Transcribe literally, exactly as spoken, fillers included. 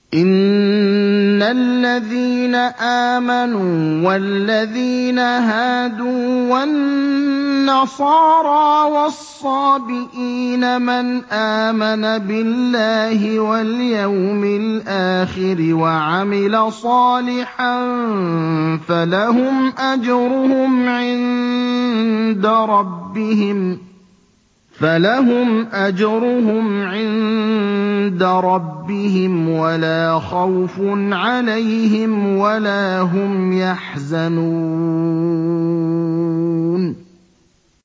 إِنَّ الَّذِينَ آمَنُوا وَالَّذِينَ هَادُوا وَالنَّصَارَىٰ وَالصَّابِئِينَ مَنْ آمَنَ بِاللَّهِ وَالْيَوْمِ الْآخِرِ وَعَمِلَ صَالِحًا فَلَهُمْ أَجْرُهُمْ عِندَ رَبِّهِمْ فَلَهُمْ أَجْرُهُمْ عِندَ رَبِّهِمْ وَلَا خَوْفٌ عَلَيْهِمْ وَلَا هُمْ يَحْزَنُونَ